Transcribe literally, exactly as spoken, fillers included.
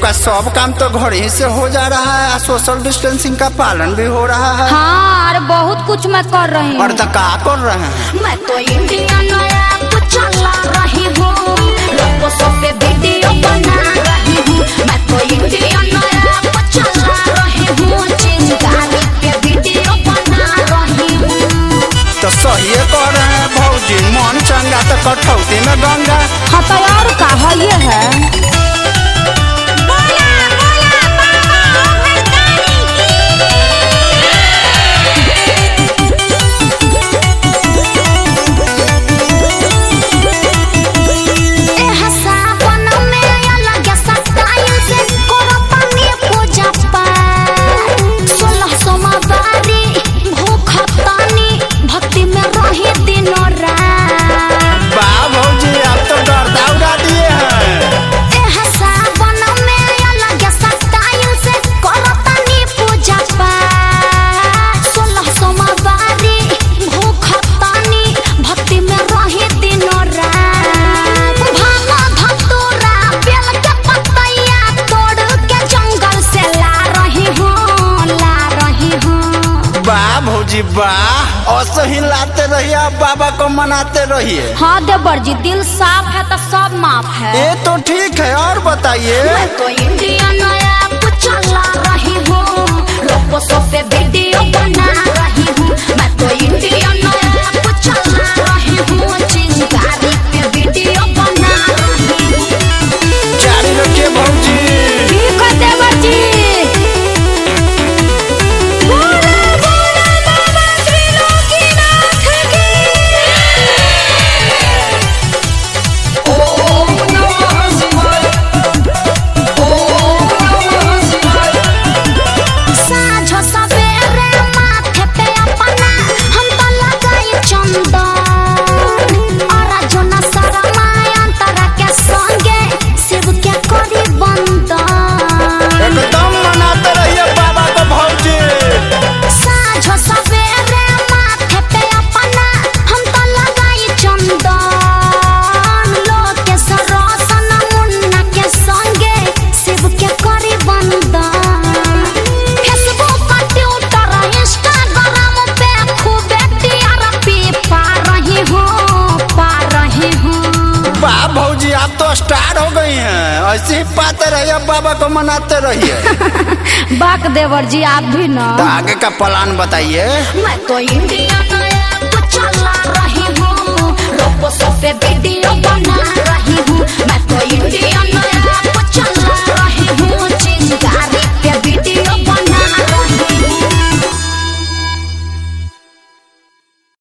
आपका सब काम तो घर ही से हो जा रहा है, सोशल डिस्टेंसिंग का पालन भी हो रहा है। हाँ, अरे बहुत कुछ मैं कर रही हूँ। और तो क्या कर रहे हैं? मैं तो इंडिया ऐप चला रही हूँ, लोगों से वीडियो बना रही हूँ। मैं तो इंडिया ऐप चला रही हूँ, चिंगारी पे वीडियो बना रही हूँ। तो सही कह रहे हैं भौजी, मन चंगा तो कठौती में गंगा। हाँ तो और कहा ये है। भौजी वाह, और ही लाते रहिए, बाबा को मनाते रहिए। हाँ देवर जी, दिल साफ है तो सब माफ है। ये तो ठीक है, और बताइए। मैं तो इंडिया ऐप चला रही हूँ, लोगों से वीडियो बना रही हूँ। मैं तो इंडिया ऐप चला रही हूँ, चिंगारी पे वीडियो बना रही हूँ। जारी रखिए भौजी। ठीक है देवर जी। भौजी आप तो स्टार हो गई हैं, ऐसे ही पाते रहिए, बाबा को मनाते रहिए। बाक देवर जी आप भी ना। तो आगे का प्लान बताइए। मैं तो इंडिया ऐप चला रही हूँ, लोगों से वीडियो बना